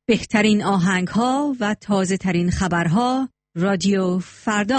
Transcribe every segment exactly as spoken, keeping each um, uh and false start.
بهترین آهنگ‌ها و تازه‌ترین خبرها رادیو فردا.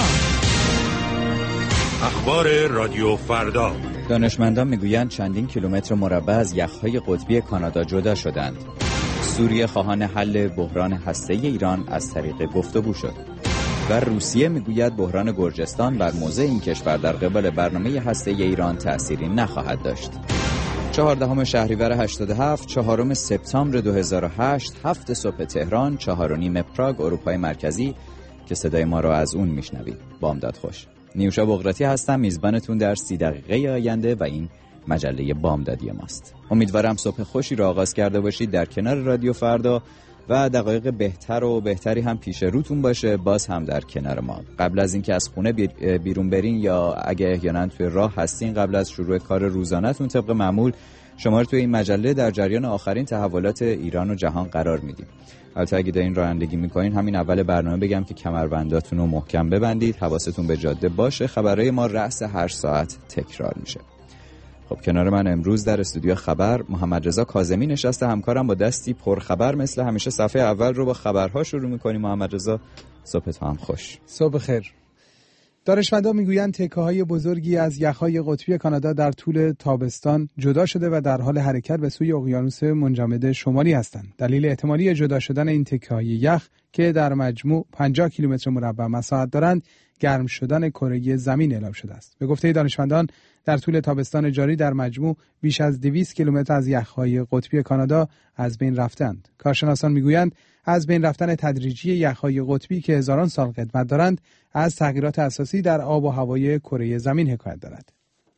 اخبار رادیو فردا. دانشمندان میگویند چندین کیلومتر مربع از یخ‌های قطبی کانادا جدا شدند. سوریه خواهان حل بحران هسته‌ای ایران از طریق گفتگو شد. و روسیه میگوید بحران گرجستان بر موضع این کشور در قبال برنامه هسته‌ای ایران تأثیری نخواهد داشت. چهاردهم شهریور هشتاد و هفت، چهارم سپتامبر دو هزار و هشت، هفت صبح تهران، چهار و نیم پراگ، اروپای مرکزی که صدای ما را از اون میشنوید. بامداد خوش. نیوشا بغراتی هستم، میزبانتون در سی دقیقه آینده و این مجله بامدادی ماست. امیدوارم صبح خوشی را آغاز کرده باشید در کنار رادیو فردا و دقایق بهتر و بهتری هم پیش روتون باشه، باز هم در کنار ما. قبل از اینکه از خونه بیرون برین یا اگه احیانا توی راه هستین، قبل از شروع کار روزانه‌تون طبق معمول شما رو توی این مجله در جریان آخرین تحولات ایران و جهان قرار میدیم. البته اگه دارین رانندگی میکنین، همین اول برنامه بگم که کمربنداتون رو محکم ببندید، حواستون به جاده باشه. خبرهای ما رأس هر ساعت تکرار میشه. خب کنار من امروز در استودیو خبر محمد رضا کاظمی نشسته، همکارم با دستی پر خبر. مثل همیشه صفحه اول رو با خبرها شروع میکنیم. محمد رضا صبح تو هم خوش. صبح خیر. دانشمندان میگویند تکه‌های بزرگی از یخ‌های قطبی کانادا در طول تابستان جدا شده و در حال حرکت به سوی اقیانوس منجمد شمالی هستند. دلیل احتمالی جدا شدن این تکه‌های یخ که در مجموع پنجاه کیلومتر مربع مساحت دارند، گرم شدن کره زمین اعلام شده است. به گفته دانشمندان در طول تابستان جاری در مجموع بیش از دویست کیلومتر از یخ‌های قطبی کانادا از بین رفتند. کارشناسان میگویند از بین رفتن تدریجی یخ‌های قطبی که هزاران سال قدمت دارند از تغییرات اساسی در آب و هوای کره زمین حکایت دارد.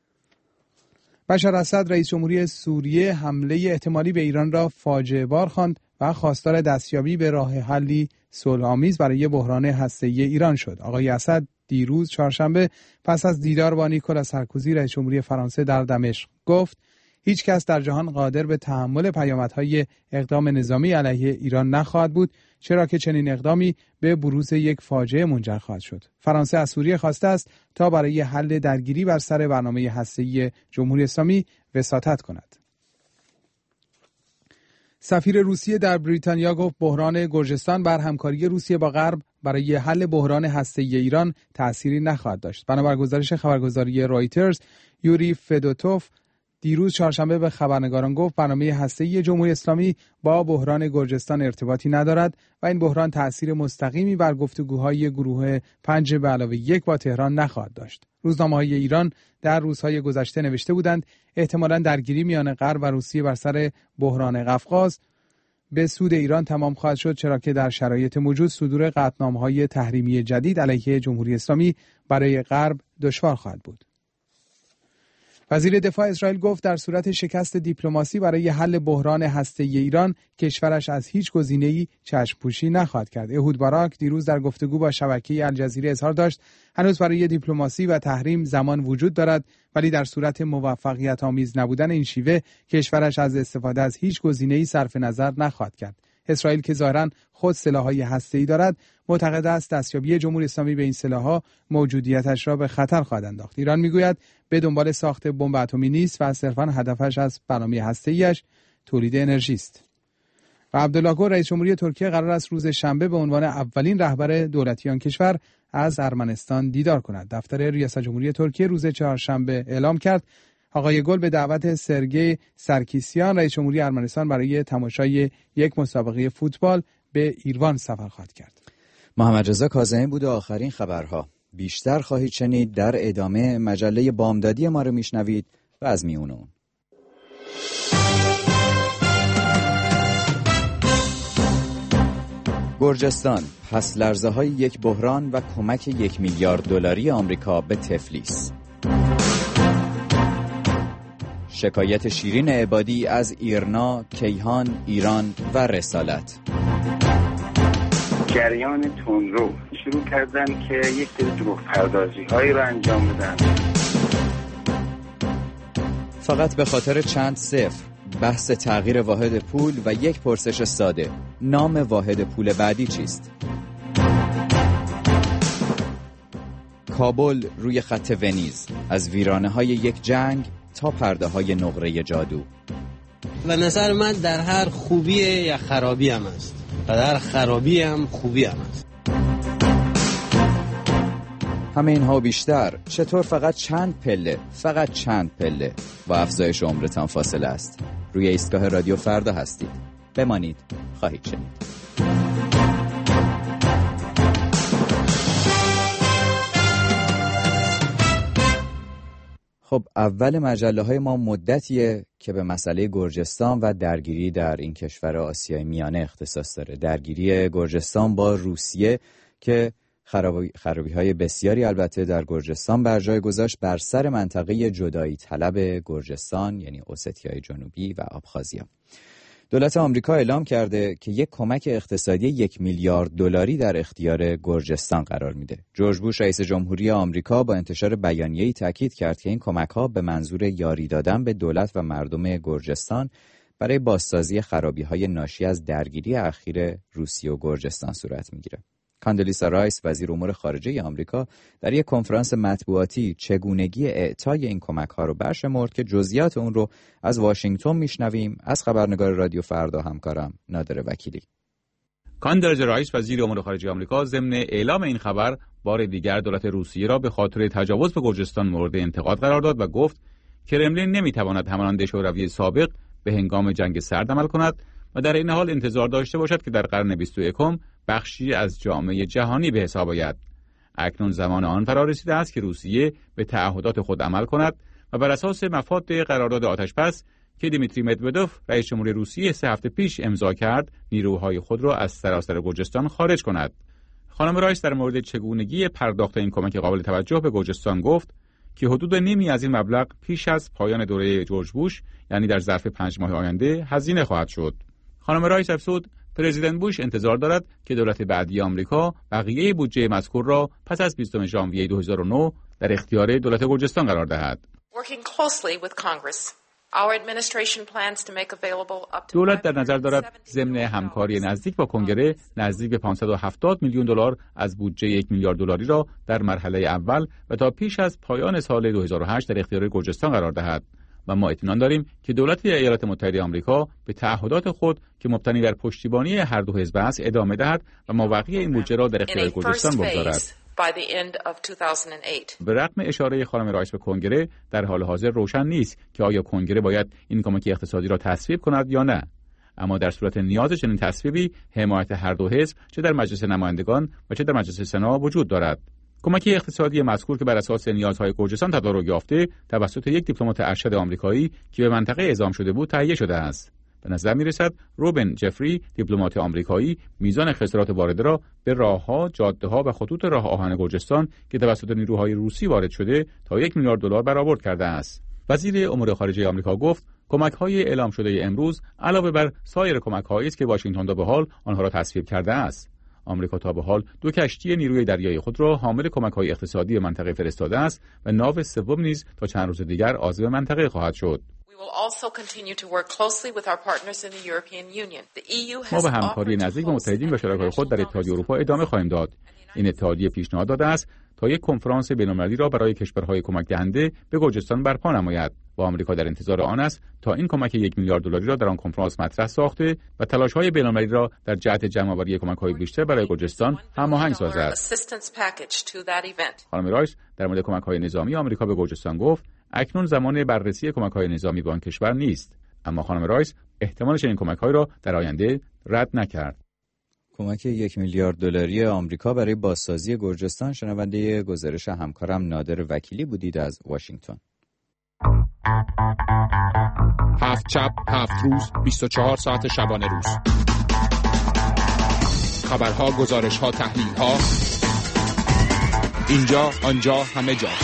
بشار اسد رئیس جمهوری سوریه حمله احتمالی به ایران را فاجعه بار خواند و خواستار دستیابی به راه حلی صلح‌آمیز برای بحران هسته‌ای ایران شد. آقای اسد دیروز چهارشنبه پس از دیدار با نیکولا سارکوزی رئیس جمهوری فرانسه در دمشق گفت هیچ کس در جهان قادر به تحمل پیامدهای اقدام نظامی علیه ایران نخواهد بود، چرا که چنین اقدامی به بروز یک فاجعه منجر خواهد شد. فرانسه از سوریه خواسته است تا برای حل درگیری بر سر برنامه هسته‌ای جمهوری اسلامی وساطت کند. سفیر روسیه در بریتانیا گفت بحران گرجستان بر همکاری روسیه با غرب برای حل بحران هسته‌ای ایران تأثیری نخواهد داشت. بنابر گزارش خبرگزاری رایترز، یوری فدوتوف دیروز چهارشنبه به خبرنگاران گفت برنامه هسته‌ای جمهوری اسلامی با بحران گرجستان ارتباطی ندارد و این بحران تأثیر مستقیمی بر گفتگوهای گروه پنج به علاوه یک با تهران نخواهد داشت. روزنامه‌های ایران در روزهای گذشته نوشته بودند احتمالاً درگیری میان غرب و روسیه بر سر بحران قفقاز به سود ایران تمام خواهد شد، چرا که در شرایط موجود صدور قطعنامه‌های تحریمی جدید علیه جمهوری اسلامی برای غرب دشوار خواهد بود. وزیر دفاع اسرائیل گفت در صورت شکست دیپلماسی برای حل بحران هسته‌ای ایران، کشورش از هیچ گزینه‌ای چشم‌پوشی نخواهد کرد. اهود باراک دیروز در گفتگو با شبکه الجزیره اظهار داشت هنوز برای دیپلماسی و تحریم زمان وجود دارد، ولی در صورت موفقیت آمیز نبودن این شیوه، کشورش از استفاده از هیچ گزینه‌ای صرف نظر نخواهد کرد. اسرائیل که ظاهراً خود سلاح‌های هسته‌ای دارد، معتقد است دستیابی جمهوری اسلامی به این سلاح‌ها موجودیتش را به خطر خواهد انداخت. ایران میگوید به دنبال ساخت بمب اتمی نیست و صرفاً هدفش از برنامه هسته‌ایش تولید انرژی است. و عبدالله گل رئیس جمهوری ترکیه قرار است روز شنبه به عنوان اولین رهبر دولتی آن کشور از ارمنستان دیدار کند. دفتر ریاست جمهوری ترکیه روز چهارشنبه اعلام کرد آقای گل به دعوت سرگئی سارکیسیان رئیس جمهوری ارمنستان برای تماشای یک مسابقه فوتبال به ایروان سفر خواهد کرد. محمد رضا کاظمی بود و آخرین خبرها. بیشتر خواهید شنید در ادامه مجله بامدادی ما رو میشنوید و از میون اون. گرجستان پس لرزه های یک بحران و کمک یک میلیارد دلاری آمریکا به تفلیس. شکایت شیرین عبادی از ایرنا، کیهان، ایران و رسالت. جریان تندرو شروع کردن که یک سری دروغ پردازی هایی رو انجام بدن. فقط به خاطر چند صفر، بحث تغییر واحد پول و یک پرسش ساده: نام واحد پول بعدی چیست؟ کابل روی خط ونیز، از ویرانه های یک جنگ تا پرده های نقره جادو. و نظر من در هر خوبی یا خرابی هم است. و در خرابی هم خوبی هم هست. همه اینها بیشتر چطور فقط چند پله فقط چند پله با افزایش عمرتان فاصله است. روی ایستگاه رادیو فردا هستید. بمانید، خواهید شنید. خب اول مجله های ما مدتیه که به مسئله گرجستان و درگیری در این کشور آسیای میانه اختصاص داره. درگیری گرجستان با روسیه که خرابی, خرابی های بسیاری البته در گرجستان بر جای گذاشت بر سر منطقه جدایی طلب گرجستان، یعنی اوستیای جنوبی و آبخازیا. دولت آمریکا اعلام کرده که یک کمک اقتصادی یک میلیارد دلاری در اختیار گرجستان قرار میده. جورج بوش رئیس جمهوری آمریکا با انتشار بیانیه‌ای تاکید کرد که این کمک‌ها به منظور یاری دادن به دولت و مردم گرجستان برای بازسازی خرابی‌های ناشی از درگیری اخیر روسیه و گرجستان صورت میگیره. کاندلیسا رایس وزیر امور خارجه آمریکا در یک کنفرانس مطبوعاتی چگونگی اعطای این کمک‌ها رو برشمرد که جزئیات اون رو از واشنگتن میشنویم از خبرنگار رادیو فردا همکارم نادر وکیلی. کاندلیسا رایس وزیر امور خارجه آمریکا ضمن اعلام این خبر بار دیگر دولت روسیه را به خاطر تجاوز به گرجستان مورد انتقاد قرار داد و گفت کرملین نمیتواند همانند شوروی سابق به هنگام جنگ سرد عمل کند و در این حال انتظار داشته باشد که در قرن بیست و یکم بخشی از جامعه جهانی به حساب آید. اکنون زمان آن فرا رسیده است که روسیه به تعهدات خود عمل کند و بر اساس مفاد قرارداد آتشبس که دیمیتری مدودوف رئیس جمهوری روسیه سه هفته پیش امضا کرد، نیروهای خود را از سراسر گرجستان خارج کند. خانم رایس در مورد چگونگی پرداخت این کمک قابل توجه به گرجستان گفت که حدود نیمی از این مبلغ پیش از پایان دوره جورج بوش، یعنی در ظرف پنج ماه آینده، هزینه خواهد شد. خانم رایس افزود پرزیدنت بوش انتظار دارد که دولت بعدی آمریکا بقیه بودجه مذکور را پس از بیستم ژانویه دو هزار و نه در اختیار دولت گرجستان قرار دهد. دولت در نظر دارد ضمن همکاری نزدیک با کنگره نزدیک به پانصد و هفتاد میلیون دلار از بودجه یک میلیارد دلاری را در مرحله اول و تا پیش از پایان سال دو هزار و هشت در اختیار گرجستان قرار دهد. و ما اطمینان داریم که دولت ایالات متحده آمریکا به تعهدات خود که مبتنی بر پشتیبانی هر دو حزب است ادامه دهد و مابقی این بودجه را در اختیار گرجستان بگذارد. به رغم اشاره خانم رایس به کنگره، در حال حاضر روشن نیست که آیا کنگره باید این کمک اقتصادی را تصویب کند یا نه. اما در صورت نیاز چنین تصویبی حمایت هر دو حزب چه در مجلس نمایندگان و چه در مجلس سنا وجود دارد. کمک اقتصادی مذکور که بر اساس نیازهای گرجستان تدارک یافته توسط یک دیپلمات ارشد آمریکایی که به منطقه اعزام شده بود تهیه شده است. به نظر می‌رسد روبن جفری، دیپلمات آمریکایی، میزان خسارات وارده را به راه‌ها، جاده‌ها و خطوط راه آهن گرجستان که توسط نیروهای روسی وارد شده تا یک میلیارد دلار برآورد کرده است. وزیر امور خارجه آمریکا گفت کمک‌های اعلام شده امروز علاوه بر سایر کمک‌هایی است که واشنگتن تا به حال آنها را تصویب کرده است. آمریکا تا به حال دو کشتی نیروی دریایی خود را حامل کمک‌های اقتصادی منطقه فرستاده است و ناو سوم نیز تا چند روز دیگر عازم منطقه خواهد شد. ما به همکاری نزدیک با متحدین و شرکای خود در اتحادیه اروپا ادامه خواهیم داد. این اتحادیه پیشنهاد داده است تا یک کنفرانس بین‌المللی را برای کشورهای کمک دهنده به گرجستان برپا نماید و آمریکا در انتظار آن است تا این کمک یک میلیارد دلاری را در آن کنفرانس مطرح ساخته و تلاش‌های بین‌المللی را در جهت جمع‌آوری کمک‌های بیشتر برای گرجستان هماهنگ سازد. خانم رایس در مورد کمک‌های نظامی آمریکا به گرجستان گفت اکنون زمان بررسی کمک‌های نظامی به آن کشور نیست، اما خانم رایس احتمال چنین کمک‌هایی را در آینده رد نکرد. کمک یک میلیارد دلاری آمریکا برای بازسازی گرجستان. شنونده گزارش همکارم نادر وکیلی بودید از واشنگتن. هفت شب، هفت روز، بیست و چهار ساعت شبانه روز. خبرها، گزارش‌ها، تحلیل‌ها. اینجا، آنجا، همه جا.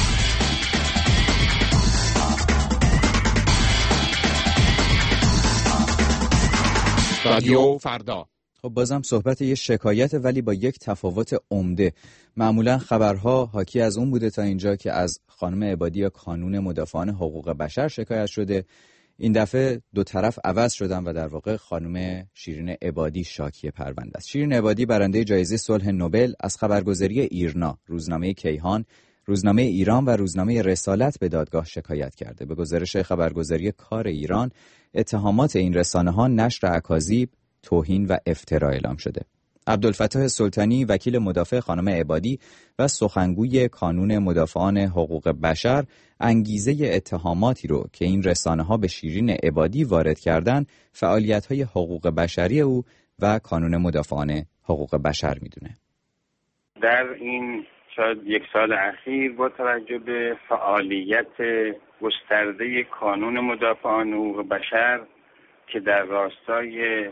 رادیو فردا. خب بازم صحبت یه شکایت ولی با یک تفاوت عمده. معمولا خبرها حاکی از اون بوده تا اینجا که از خانم عبادی یا کانون مدافعان حقوق بشر شکایت شده. این دفعه دو طرف عوض شدن و در واقع خانم شیرین عبادی شاکی پرونده است. شیرین عبادی برنده جایزه صلح نوبل از خبرگزاری ایرنا، روزنامه کیهان، روزنامه ایران و روزنامه رسالت به دادگاه شکایت کرده. به گزارش خبرگزاری کار ایران، اتهامات این رسانه‌ها نشر اکاذیب، توهین و افترا اعلام شده. عبدالفتاح سلطانی وکیل مدافع خانم عبادی و سخنگوی کانون مدافعان حقوق بشر انگیزه اتهاماتی رو که این رسانه‌ها به شیرین عبادی وارد کردن فعالیت‌های حقوق بشری او و کانون مدافعان حقوق بشر میدونه. در این شاید یک سال اخیر با توجه به فعالیت گسترده کانون مدافعان حقوق بشر که در راستای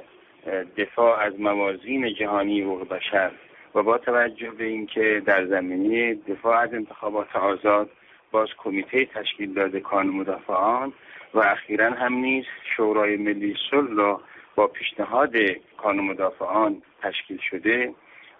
دفاع از موازین جهانی حقوق بشر و با توجه به اینکه در زمینه دفاع از انتخابات آزاد باز کمیته تشکیل داده کانون مدافعان و اخیراً هم نیز شورای ملی صلح را با پیشنهاد کانون مدافعان تشکیل شده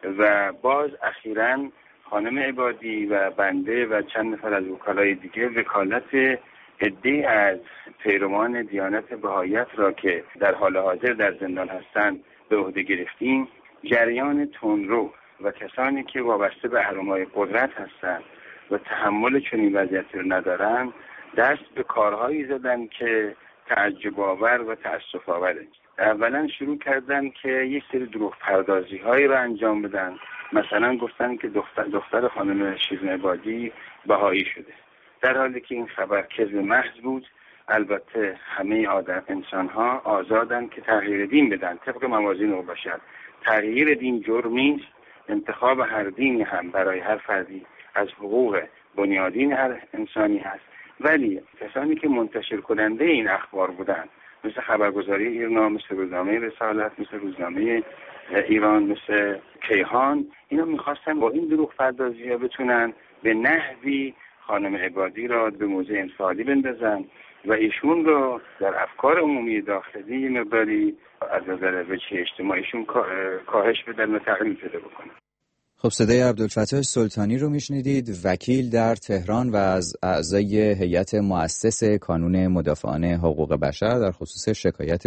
و باز اخیراً خانم عبادی و بنده و چند نفر از وکلای دیگه وکالت عده‌ای از پیروان دیانت بهائیت را که در حال حاضر در زندان هستند به عهده گرفتیم. جریان تندرو و کسانی که وابسته به اهرم‌های قدرت هستند و تحمل چنین وضعیتی را ندارند دست به کارهایی زدن که تعجب آور و تأسف آوره. اولا شروع کردن که یک سری دروغ پردازی هایی را انجام بدن. مثلا گفتن که دختر دختر خانم شیرین عبادی بهایی شده، در حالی که این خبر کذب محض بود. البته همه آدم انسان ها آزادن که تغییر دین بدن طبق موازین حقوق بشر. تغییر دین جرم نیست. انتخاب هر دینی هم برای هر فردی از حقوق بنیادین هر انسانی هست. ولی کسانی که منتشر کننده این اخبار بودن مثل خبرگزاری ایرنا، مثل روزنامه رسالت، مثل روزنامه ایران، مثل کیهان، اینا میخواستن با این دروغ پردازی ها بتونن به نحوی خانم عبادی را به موضع انفعالی بندازن و ایشون را در افکار عمومی داخلی مقداری از نظر وجه اجتماعیشون کاهش بدن و تغییر پیدا بکنن. خب صدای عبدالفتاح سلطانی رو میشنیدید، وکیل در تهران و از اعضای هیئت مؤسس کانون مدافعان حقوق بشر در خصوص شکایت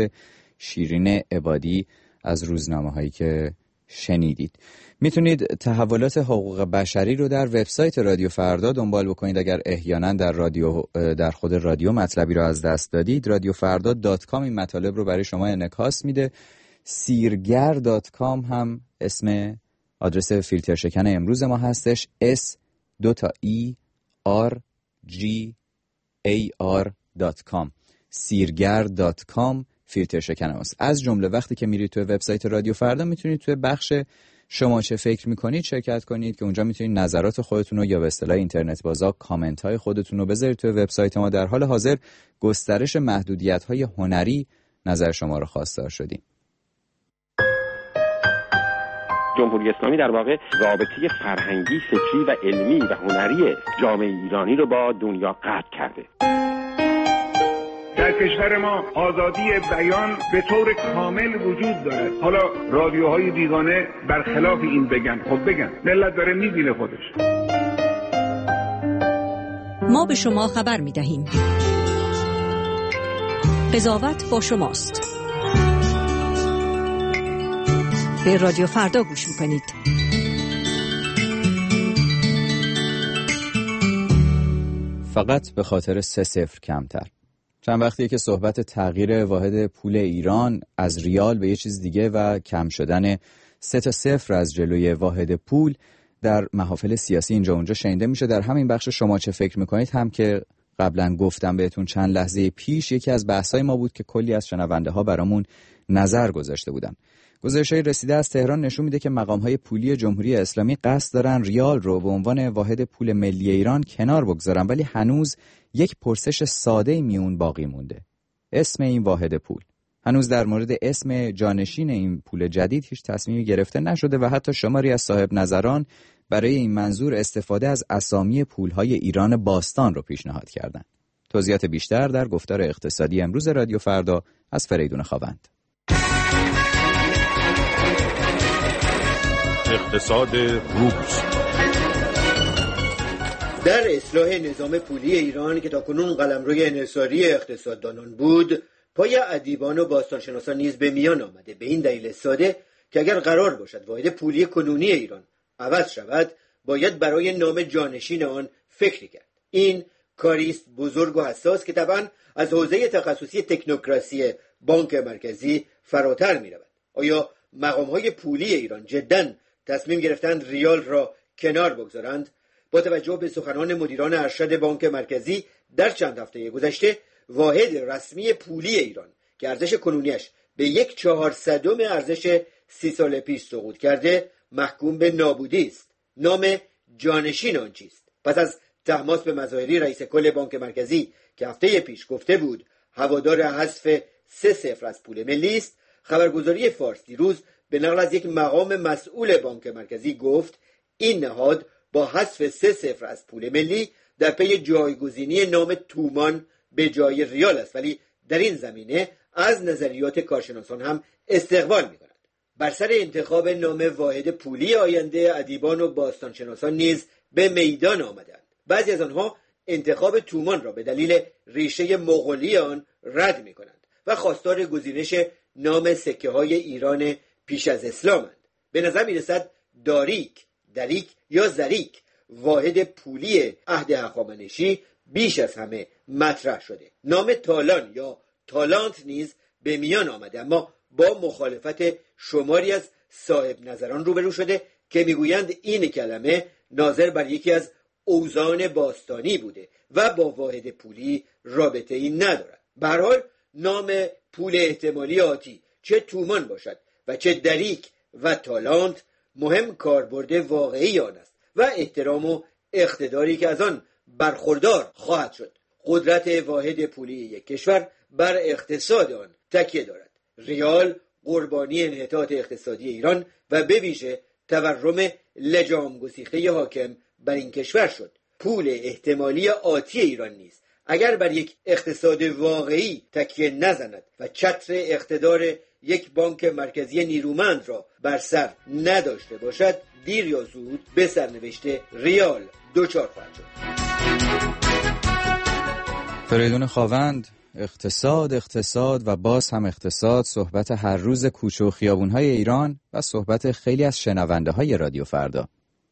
شیرین عبادی از روزنامه هایی که شنیدید. میتونید تحولات حقوق بشری رو در وبسایت رادیو فردا دنبال بکنید. اگر احیانا در رادیو در خود رادیو مطلبی رو از دست دادید، رادیو فردا دات کام این مطالب رو برای شما انعکاس میده. سیرگر دات کام هم اسم آدرس فیلتر شکن امروز ما هستش. اس دو تا ای آر جی ای آر دات کام سیرگر دات کام فیلتر شکن ماست. از جمله وقتی که میرید توی وبسایت رادیو فردا میتونید توی بخش شما چه فکر میکنید شرکت کنید که اونجا میتونید نظرات خودتون رو یا به اصطلاح اینترنت بازا کامنت های خودتون رو بذارید توی وبسایت ما. در حال حاضر گسترش محدودیت های هنری نظر شما رو خواستار شدیم. جمهوری اسلامی در واقع رابطه فرهنگی، فکری و علمی و هنری جامعه ایرانی رو با دنیا قطع کرده. در کشور ما آزادی بیان به طور کامل وجود داره. حالا رادیوهای بیگانه برخلاف این بگن، خب بگن، ملت داره میبینه خودش. ما به شما خبر میدهیم. قضاوت با شماست. به رادیو فردا گوش میکنید. فقط به خاطر سه صفر کمتر. چند وقتیه که صحبت تغییر واحد پول ایران از ریال به یه چیز دیگه و کم شدن سه تا صفر از جلوی واحد پول در محافل سیاسی اینجا اونجا شنیده میشه. در همین بخش شما چه فکر میکنید هم که قبلا گفتم بهتون چند لحظه پیش یکی از بحثای ما بود که کلی از شنونده ها برامون نظر گذاشته بودن. گزارش‌های رسیده از تهران نشون میده که مقام‌های پولی جمهوری اسلامی قصد دارن ریال رو به عنوان واحد پول ملی ایران کنار بگذارن، ولی هنوز یک پرسش ساده میون باقی مونده. اسم این واحد پول. هنوز در مورد اسم جانشین این پول جدید هیچ تصمیمی گرفته نشده و حتی شماری از صاحب نظران برای این منظور استفاده از اسامی پول‌های ایران باستان رو پیشنهاد کردند. توضیحات بیشتر در گفتار اقتصادی امروز رادیو فردا از فریدون خاوند. اقتصاد روز. در اصلاح نظام پولی ایران که تاکنون قلمروی انحصاری اقتصاددانان بود، پای ادیبان و باستانشناسان نیز به میان آمده، به این دلیل ساده که اگر قرار باشد واحد پولی کنونی ایران عوض شود، باید برای نام جانشین آن فکر کرد. این کاریست بزرگ و حساس که طبعا از حوزه تخصصی تکنوکراسی بانک مرکزی فراتر می رود. آیا مقام‌های پولی ایران جداً تصمیم گرفتند ریال را کنار بگذارند؟ با توجه به سخنان مدیران ارشد بانک مرکزی در چند هفته گذشته، واحد رسمی پولی ایران که ارزش کنونیش به یک چهارصدم ارزش سی سال پیش سقوط کرده، محکوم به نابودی است. نام جانشین آن چیست؟ پس از تماس به مظاهری رئیس کل بانک مرکزی که هفته پیش گفته بود هوادار حذف سه صفر از پول ملی است، خبرگزاری فارس دیروز به نقل از یک مقام مسئول بانک مرکزی گفت این نهاد با حذف سه صفر از پول ملی در پی جایگزینی نام تومان به جای ریال است، ولی در این زمینه از نظریات کارشناسان هم استقبال می کند. بر سر انتخاب نام واحد پولی آینده، ادیبان و باستانشناسان نیز به میدان آمدند. بعضی از آنها انتخاب تومان را به دلیل ریشه مغولی آن رد می کنند و خواستار گزینش نام سکه های ایران پیش از اسلامند. به نظر می رسد داریک، دریک یا زریک واحد پولی عهد هخامنشی بیش از همه مطرح شده. نام تالان یا تالانت نیز به میان آمده، اما با مخالفت شماری از صاحب نظران روبرو شده که میگویند این کلمه ناظر بر یکی از اوزان باستانی بوده و با واحد پولی رابطه ای ندارد. به هر حال نام پول احتمالی آتی چه تومان باشد و چه دریک و تالانت، مهم کاربرد واقعی آن است و احترام و اقتداری که از آن برخوردار خواهد شد. قدرت واحد پولی یک کشور بر اقتصاد آن تکیه دارد. ریال قربانی انحطاط اقتصادی ایران و به ویژه تورم لجام گسیخته حاکم بر این کشور شد. پول احتمالی آتی ایران نیز اگر بر یک اقتصاد واقعی تکیه نزند و چتر اقتدار یک بانک مرکزی نیرومند را بر سر نداشته باشد، دیر یا زود به سرنوشت ریال دچار خواهد شد. فریدون خاوند، اقتصاد اقتصاد و باز هم اقتصاد، صحبت هر روز کوچه و خیابون‌های ایران و صحبت خیلی از شنونده‌های رادیو فردا.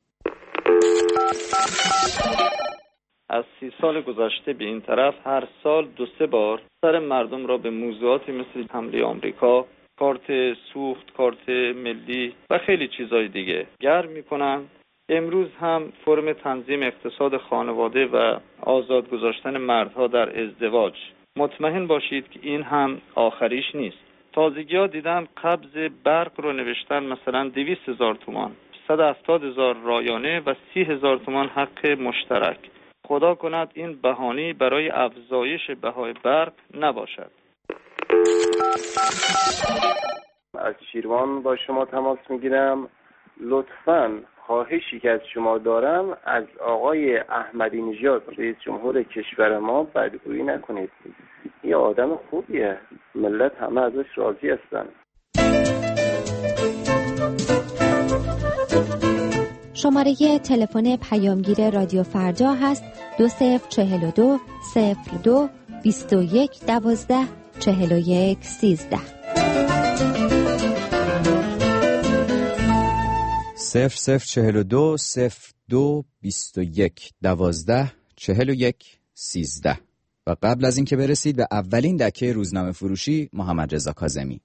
از سی سال گذشته به این طرف هر سال دو سه بار سر مردم را به موضوعاتی مثل حمله آمریکا، کارت سوخت، کارت ملی و خیلی چیزای دیگه گرم میکنن. امروز هم فرم تنظیم اقتصاد خانواده و آزاد گذاشتن مردها در ازدواج. مطمئن باشید که این هم آخریش نیست. تازگی ها دیدم قبض برق رو نوشتن مثلا دویست هزار تومان، صد و هفتاد هزار رایانه و سی هزار تومان حق مشترک. خدا کند این بهانه برای افزایش بهای برق نباشد. از شیروان با شما تماس میگیرم. لطفاً خواهشی که از شما دارم، از آقای احمدی نژاد رئیس جمهور کشور ما بدگویی نکنید. یه آدم خوبیه، ملت همه ازش راضی هستن. شماره تلفن پیامگیر رادیو فردا هست دو صفر چهل و دو صفر دو بیست و یک دوازده چهل و یک سیزده. صفر صفر چهل و دو صفر دو بیست و یک دوازده چهل و یک سیزده. و قبل از اینکه برسید به اولین دکه روزنامه فروشی، محمد رضا کاظمی.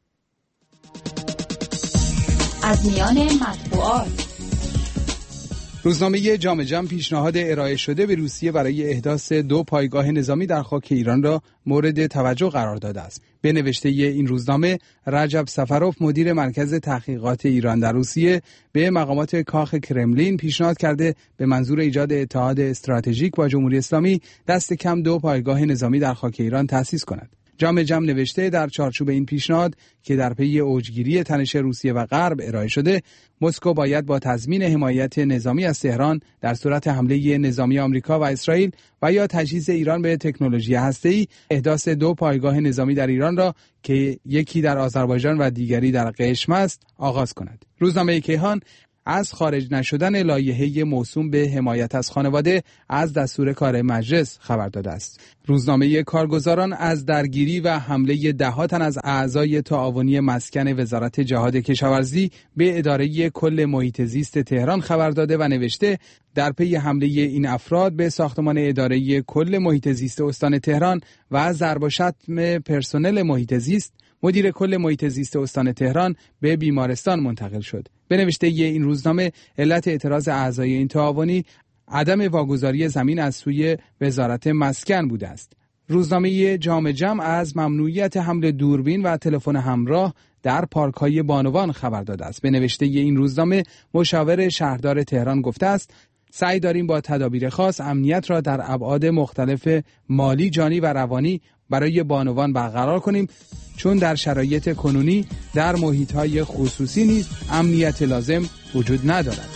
از میان مطبوعات. روزنامه جام جم پیشنهاد ارائه شده به روسیه برای احداث دو پایگاه نظامی در خاک ایران را مورد توجه قرار داده است. به نوشته این روزنامه، رجب سفروف مدیر مرکز تحقیقات ایران در روسیه به مقامات کاخ کرملین پیشنهاد کرده به منظور ایجاد اتحاد استراتژیک با جمهوری اسلامی دست کم دو پایگاه نظامی در خاک ایران تأسیس کند. جام جم نوشته در چارچوب این پیشنهاد که در پی اوجگیری تنش روسیه و غرب ارائه شده، مسکو باید با تضمین حمایت نظامی از تهران در صورت حمله نظامی آمریکا و اسرائیل و یا تجهیز ایران به تکنولوژی هسته‌ای، احداث دو پایگاه نظامی در ایران را که یکی در آذربایجان و دیگری در قشم است آغاز کند. روزنامه کیهان از خارج نشدن لایحه موسوم به حمایت از خانواده از دستور کار مجلس خبر داده است. روزنامه کارگزاران از درگیری و حمله ده‌ها تن از اعضای تعاونی مسکن وزارت جهاد کشاورزی به اداره کل محیط زیست تهران خبر داده و نوشته در پی حمله این افراد به ساختمان اداره کل محیط زیست استان تهران و ضرب و شتم پرسنل محیط زیست، مدیر کل محیط زیست استان تهران به بیمارستان منتقل شد. به نوشته این روزنامه علت اعتراض اعضای این تعاونی عدم واگذاری زمین از سوی وزارت مسکن بوده است. روزنامه جام جم از ممنوعیت حمل دوربین و تلفن همراه در پارک‌های بانوان خبر داده است. به نوشته این روزنامه مشاور شهردار تهران گفته است سعی داریم با تدابیر خاص امنیت را در ابعاد مختلف مالی، جانی و روانی برای بانوان برقرار کنیم، چون در شرایط کنونی در محیط‌های خصوصی نیز امنیت لازم وجود ندارد.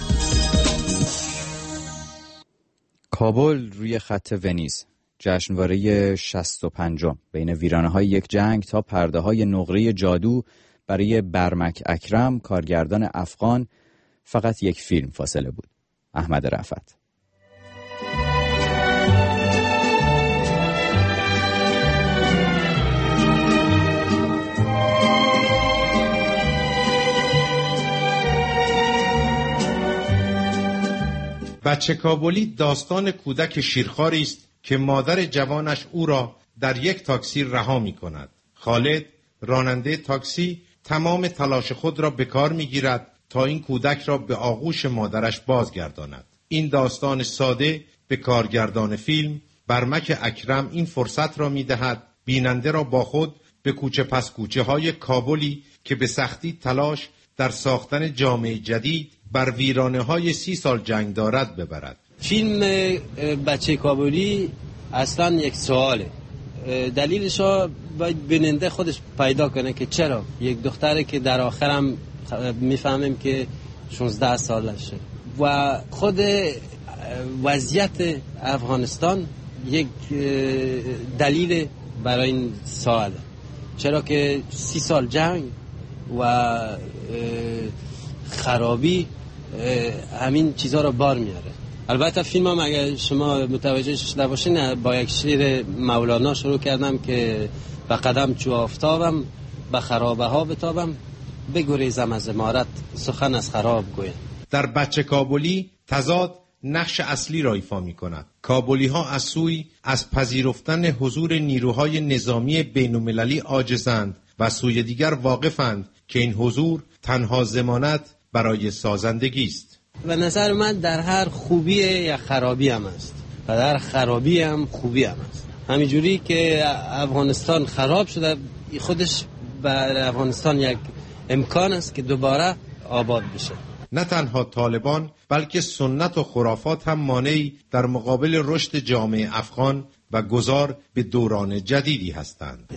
کابل روی خط ونیز، جشنواره شصت و پنجم بین ویرانه‌های یک جنگ تا پرده‌های نقره جادو برای برمک اکرم، کارگردان افغان، فقط یک فیلم فاصله بود. احمد رفعت. بچه کابلی داستان کودک شیرخواری است که مادر جوانش او را در یک تاکسی رها می کند. خالد، راننده تاکسی، تمام تلاش خود را به کار می گیرد تا این کودک را به آغوش مادرش بازگرداند. این داستان ساده به کارگردان فیلم برمک اکرم این فرصت را می دهد بیننده را با خود به کوچه پس کوچه های کابلی که به سختی تلاش در ساختن جامعه جدید بر ویرانه های سی سال جنگ دارد ببرد. فیلم بچه کابلی اصلا یک سواله. دلیلش را باید بیننده خودش پیدا کنه که چرا یک دختره که در آخرم میفهمیم که شانزده سالشه و خود وضعیت افغانستان یک دلیل برای این سواله. چرا که سی سال جنگ و خرابی همین چیزها رو بار میاره. البته فیلم هم اگر شما متوجه شده باشین با یک شعر مولانا شروع کردم که به قدم چو آفتابم به خرابه ها بتابم بگریزم از عمارت سخن از خراب گویم. در بچه کابلی تضاد نقش اصلی را ایفا می کند. کابلی ها از سوی از پذیرفتن حضور نیروهای نظامی بین المللی عاجزند و سوی دیگر واقفند که این حضور تنها ضمانت برای سازندگی است. و نظر من در هر خوبی یا خرابی هم است و در خرابی هم خوبی هم است. همینجوری که افغانستان خراب شده خودش برای افغانستان یک امکان است که دوباره آباد بشه. نه تنها طالبان بلکه سنت و خرافات هم مانعی در مقابل رشد جامعه افغان و گذار به دوران جدیدی هستند.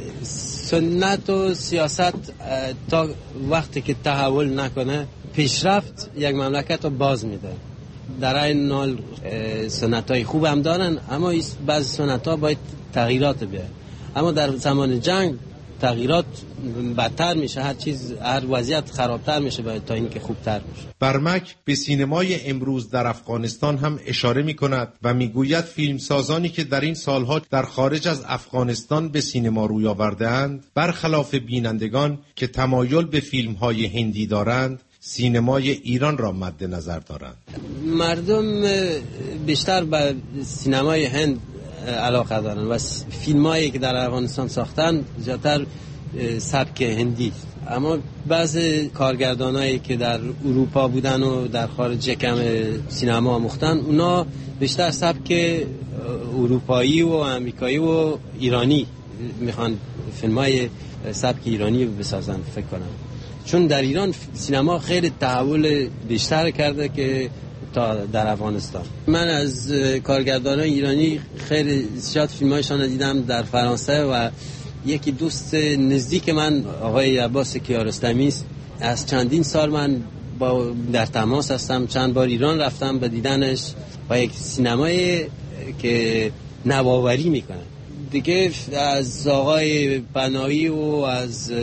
سنت و سیاست تا وقتی که تحول نکنه پیشرفت یک مملکت رو باز میده. در این حال سنت های خوب هم دارن اما بعضی سنت ها باید تغییرات بیاره. اما در زمان جنگ تغییرات بدتر میشه، هر چیز هر وضعیت خرابتر میشه باید تا اینکه خوبتر میشه. برمک به سینمای امروز در افغانستان هم اشاره میکند و میگوید فیلمسازانی که در این سالها در خارج از افغانستان به سینما روی آورده‌اند برخلاف بینندگان که تمایل به فیلم‌های هندی دارند سینمای ایران را مد نظر دارند. مردم بیشتر به سینمای هند علاقه دارن و فیلمایی که در افغانستان ساختن زیادتر سبک هندی. اما بعض کارگردانایی که در اروپا بودن و در خارج کم سینما آموختن اونا بیشتر سبک اروپایی و امریکایی و ایرانی میخوان فیلمای سبک ایرانی بسازن فکر کنم، چون در ایران سینما خیلی تحول بیشتر کرده که تا در افغانستان. من از کارگردانان ایرانی خیلی زیاد فیلمایشان دیدم در فرانسه و یکی دوست نزدیک من آقای عباس کیارستمی است. از چندین سال من با در تماس هستم، چند بار ایران رفتم به دیدنش و یک سینمای که نوآوری میکنه دیگه. از آقای بنایی و از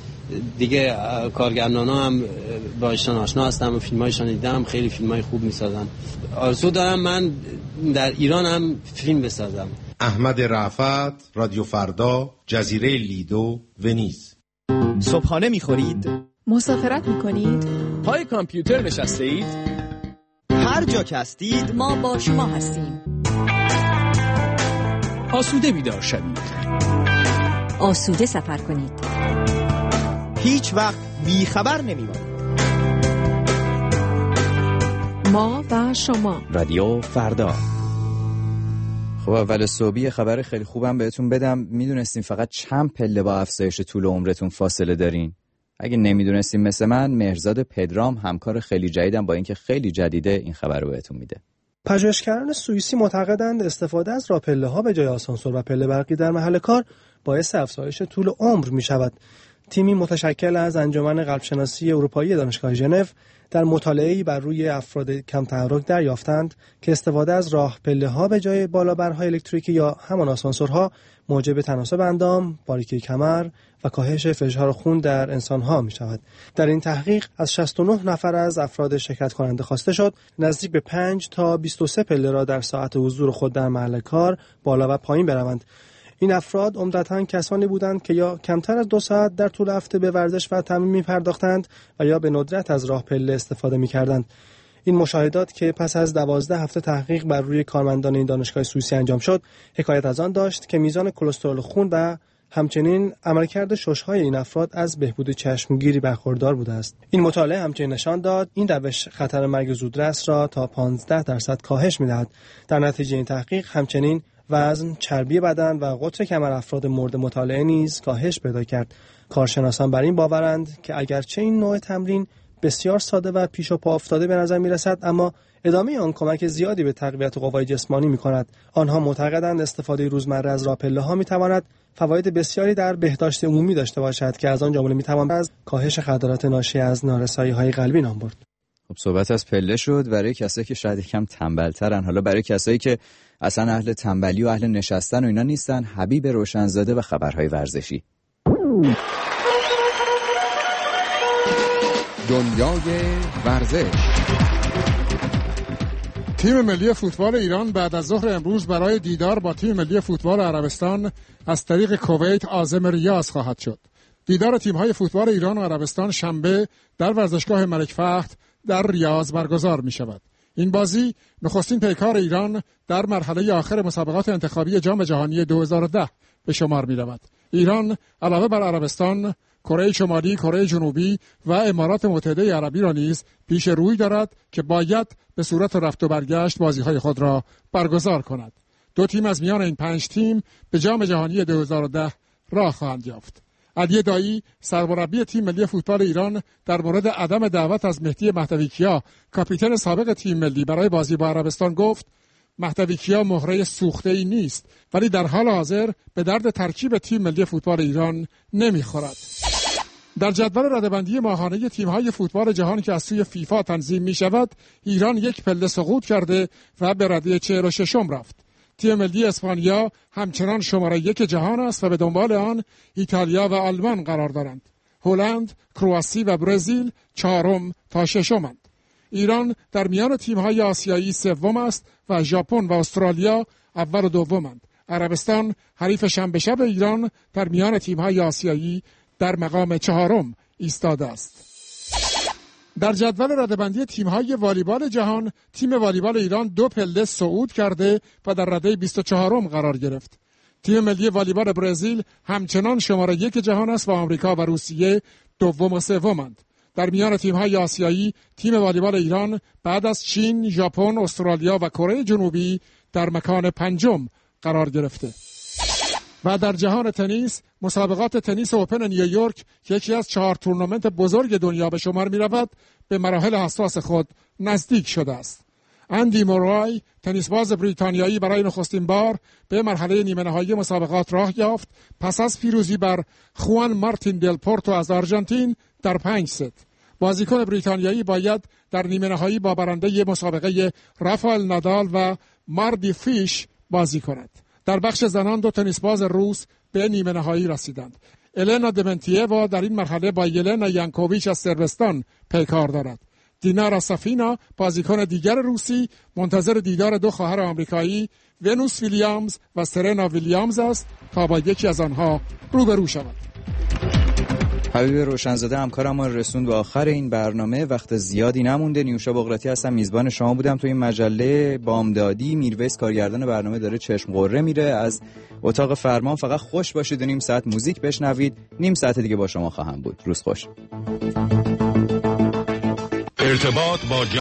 دیگه کارگردانا هم با ایشان آشنا هستم و فیلمایشان دیدم، خیلی فیلمای خوب میسازن. آرزو دارم من در ایران هم فیلم بسازم. احمد رفعت، رادیو فردا، جزیره لیدو، ونیز. صبحانه میخورید؟ مسافرت میکنید؟ پای کامپیوتر نشسته اید؟ هر جا که هستید ما با شما هستیم. آسوده بیدار شوید، آسوده سفر کنید. هیچ وقت بیخبر نمیمانیم. ما و شما، رادیو فردا. خب اول صبحی خبر خیلی خوبم بهتون بدم. میدونستین فقط چند پله با افزایش طول عمرتون فاصله دارین؟ اگه نمیدونستین مثل من، مهرزاد پدرام همکار خیلی جدیدم با اینکه خیلی جدیده این خبر رو بهتون میده. پژوهشگران سوئیسی معتقدند استفاده از راهپله ها به جای آسانسور و پله برقی در محل کار باعث افزایش طول عمر می شود. تیمی متشکل از انجمن قلبشناسی اروپایی دانشگاه ژنو در مطالعه‌ای بر روی افراد کم تحرک دریافتند که استفاده از راهپله ها به جای بالابرهای الکتریکی یا همان آسانسورها موجب تناسب اندام، باریکی کمر و کاهش فشار خون در انسان‌ها می‌شود. در این تحقیق از شصت و نه نفر از افراد شرکت کننده خواسته شد نزدیک به پنج تا بیست و سه پله را در ساعت حضور خود در محل کار بالا و پایین بروند. این افراد عمدتاً کسانی بودند که یا کمتر از دو ساعت در طول هفته به ورزش و تمرین می‌پرداختند و یا به ندرت از راه پله استفاده می‌کردند. این مشاهدات که پس از دوازده هفته تحقیق بر روی کارمندان این دانشگاه سوئیسی انجام شد، حکایت از آن داشت که میزان کلسترول خون و همچنین عملکرد شش‌های این افراد از بهبود چشمگیری برخوردار بوده است. این مطالعه همچنین نشان داد این روش خطر مرگ زودرس را تا پانزده درصد کاهش می‌دهد. در نتیجه این تحقیق همچنین وزن، چربی بدن و قطر کمر افراد مورد مطالعه نیز کاهش پیدا کرد. کارشناسان بر این باورند که اگرچه این نوع تمرین بسیار ساده و پیش و پا افتاده به نظر می‌رسد، اما ادامه آن کمک زیادی به تقویت قوای جسمانی می‌کند. آنها معتقدند استفاده روزمره از راهپله‌ها می‌تواند فواید بسیاری در بهداشت عمومی داشته باشد که از آن جمله می‌تواند از کاهش خطرات ناشی از نارسایی‌های قلبی نام برد. خب صحبت از پله شد. برای کسایی که شاید یکم تنبل‌ترن، حالا برای کسایی که اصلا اهل تنبلی و اهل نشستن و اینا نیستن، حبیب روشنزاده و خبرهای ورزشی. دنیای ورزش. تیم ملی فوتبال ایران بعد از ظهر امروز برای دیدار با تیم ملی فوتبال عربستان از طریق کویت عازم ریاض خواهد شد. دیدار تیم‌های فوتبال ایران و عربستان شنبه در ورزشگاه ملک فهد در ریاض برگزار می شود. این بازی نخستین پیکار ایران در مرحله آخر مسابقات انتخابی جام جهانی دو هزار و ده به شمار می رود. ایران علاوه بر عربستان، کره شمالی، کره جنوبی و امارات متحده عربی را نیز پیش روی دارد که باید به صورت رفت و برگشت بازی‌های خود را برگزار کند. دو تیم از میان این پنج تیم به جام جهانی دو هزار و ده راه خواهند یافت. علی دایی سرمربی تیم ملی فوتبال ایران در مورد عدم دعوت از مهدی مهدویکیا کاپیتان سابق تیم ملی برای بازی با عربستان گفت: مهدویکیا مهره سوخته‌ای نیست، ولی در حال حاضر به درد ترکیب تیم ملی فوتبال ایران نمیخورد. در جدول رده‌بندی ماهانه تیم‌های فوتبال جهان که از سوی فیفا تنظیم می‌شود، ایران یک پله سقوط کرده و به رده چهل و ششم رفت. تیم ملی اسپانیا همچنان شماره یک جهان است و به دنبال آن ایتالیا و آلمان قرار دارند. هلند، کرواسی و برزیل چهارم تا ششمند. ایران در میان تیم‌های آسیایی سوم است و ژاپن و استرالیا اول و دومند. عربستان حریف شنبه شب ایران در میان تیم‌های آسیایی در مقام چهارم ایستاده است. در جدول رده‌بندی تیم‌های والیبال جهان، تیم والیبال ایران دو پله صعود کرده و در رده بیست و چهارم قرار گرفت. تیم ملی والیبال برزیل همچنان شماره یک جهان است و آمریکا و روسیه دوم و سومند. در میان تیم‌های آسیایی، تیم والیبال ایران بعد از چین، ژاپن، استرالیا و کره جنوبی در مکان پنجم قرار گرفته. و در جهان تنیس، مسابقات تنیس اوپن نیویورک که یکی از چهار تورنمنت بزرگ دنیا به شمار می رود، به مراحل حساس خود نزدیک شده است. اندی مورای، تنیسباز بریتانیایی، برای نخستین بار به مرحله نیمه نهایی مسابقات راه یافت پس از پیروزی بر خوان مارتین دل پورتو از آرژانتین در پنج ست. بازیکن بریتانیایی باید در نیمه نهایی با برنده مسابقه رافائل نادال و ماردی فیش بازی کند. در بخش زنان دو تنیسباز روس به نیمه نهایی رسیدند. الینا دمنتیوا در این مرحله با یلنا یانکوویچ از صربستان پیکار دارد. دینارا سافینا، بازیکن دیگر روسی، منتظر دیدار دو خواهر آمریکایی ونوس ویلیامز و سرنا ویلیامز است تا با یکی از آنها روبرو شود. حبیب روشنزاده همکارم ما رسوند به آخر این برنامه. وقت زیادی نمونده. نیوشا بغراتی هستم، میزبان شما بودم تو این مجله بامدادی. میرویس کارگردان برنامه داره چشم قره میره از اتاق فرمان. فقط خوش باشید و نیم ساعت موزیک بشنوید. نیم ساعت دیگه با شما خواهم بود. روز خوش. ارتباط با